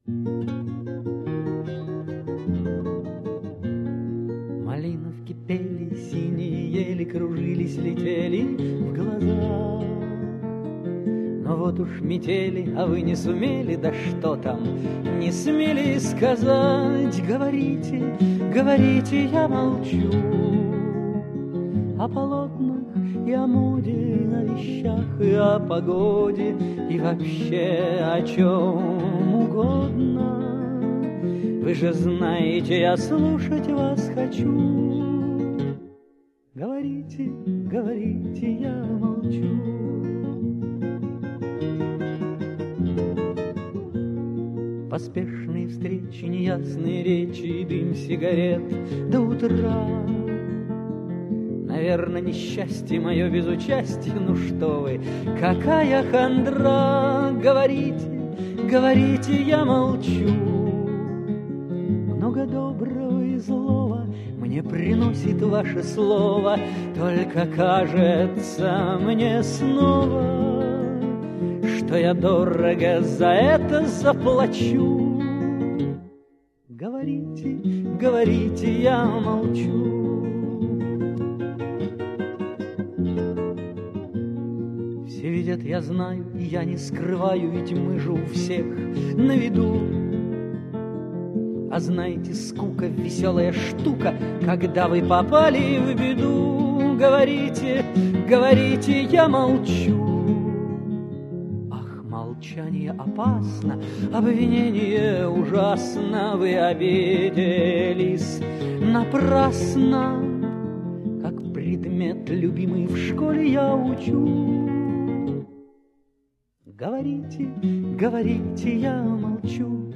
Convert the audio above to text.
Малиновки пели, синие ели, кружились, летели в глаза. Но вот уж метели, а вы не сумели, да что там, не смели сказать. Говорите, говорите, я молчу о полотнах и о моде, о вещах и о погоде, и вообще о чем угодно. Вы же знаете, я слушать вас хочу. Говорите, говорите, я молчу. Поспешные встречи, неясные речи, дым сигарет до утра. Наверное, несчастье мое без участия. Ну что вы, какая хандра. Говорите, говорите, я молчу. Много доброго и злого мне приносит ваше слово. Только кажется мне снова, что я дорого за это заплачу. Говорите, говорите, я молчу. Все видят, я знаю, и я не скрываю, ведь мы же у всех на виду. А знаете, скука — веселая штука, когда вы попали в беду. Говорите, говорите, я молчу. Ах, молчание опасно, обвинение ужасно. Вы обиделись напрасно. Как предмет любимый в школе я учу. Говорите, говорите, я молчу.